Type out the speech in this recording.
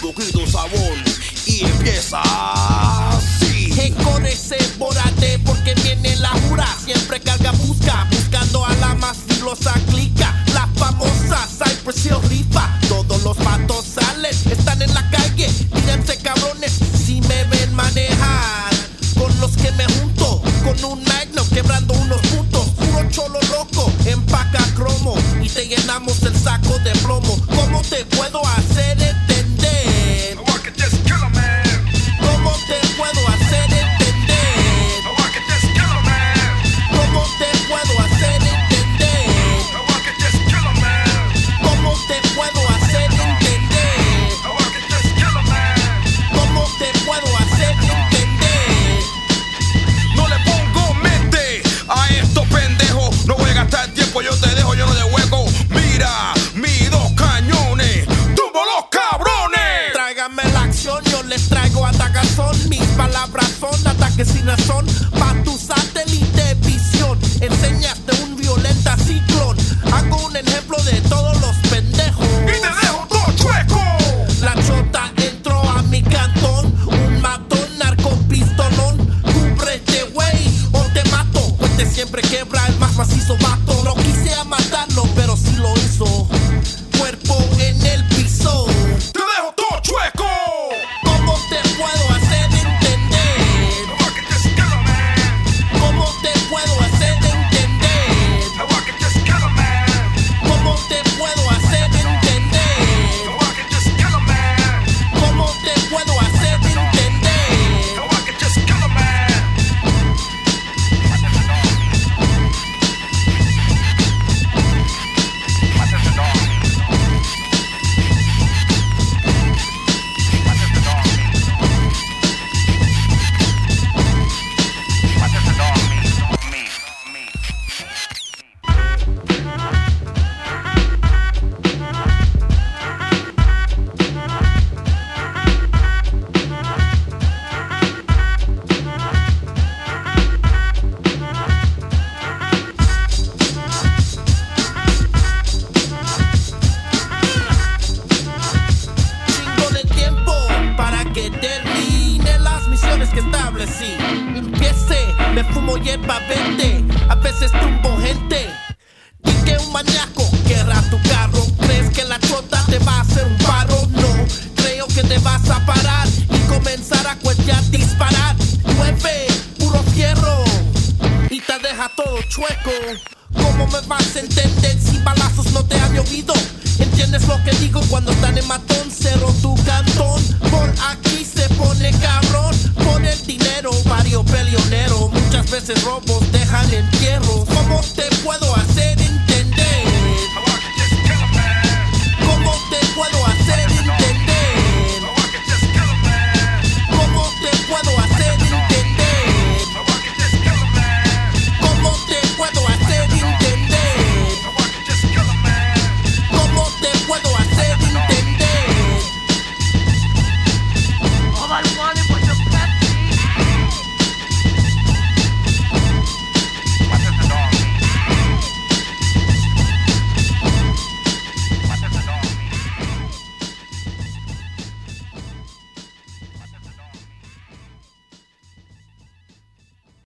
poquito sabor y empieza así. Correse, bórate porque viene la jura. Siempre carga busca, buscando a la más filosa clica. La famosa Cypress Hill rifa. Todos los patos salen, están en la calle. Mírense cabrones si me ven manejar. Con los que me junto, con un Magnum quebrando unos puntos. Puro cholo loco, empaca cromo y te llenamos el saco de plomo. ¿Cómo te puedo hacer entender? ¿Cómo te puedo hacer entender? ¿Cómo te puedo hacer entender? ¿Cómo te puedo hacer entender? ¿Cómo te puedo hacer entender? No le pongo mente a estos pendejos. No voy a gastar tiempo, yo te dejo lleno de hueco. Mira, mis dos cañones, tumbo los cabrones. Tráigame la acción, yo les traigo atacazón. Mis palabras son ataques sin razón. Pa' tu satélite visión, enseñaste un violenta ciclón. Hago un ejemplo de todos los pendejos Y te dejo todo chueco. La chota entró a mi cantón, un matón, narcopistolón. Cúbrete, güey, o te mato. Cuente siempre quebra el más macizo vato. No quise matarlo, pero sí lo hizo. Cuerpo en el piso. Te dejo todo chueco. ¿Cómo te puedo hacer entender? ¿Cómo te puedo hacer entender? ¿Cómo te puedo hacer entender? ¿Cómo te puedo hacer entender? Chingo de tiempo para que termine las misiones que establecí. Empiece, me fumo hierba verde, a veces tumbo gente. Di que un maníaco querrá tu carro. ¿Crees que la chota te va a hacer un paro? No, creo que te vas a parar y comenzar a cuetear, disparar. Llueve, puro fierro y te deja todo chueco. ¿Cómo me vas a entender si balazos no te han llovido? ¿Entiendes lo que digo cuando están en matón? Cerro tu cantón, por aquí se pone cabrón. Por el dinero, vario peleonero, muchas veces robos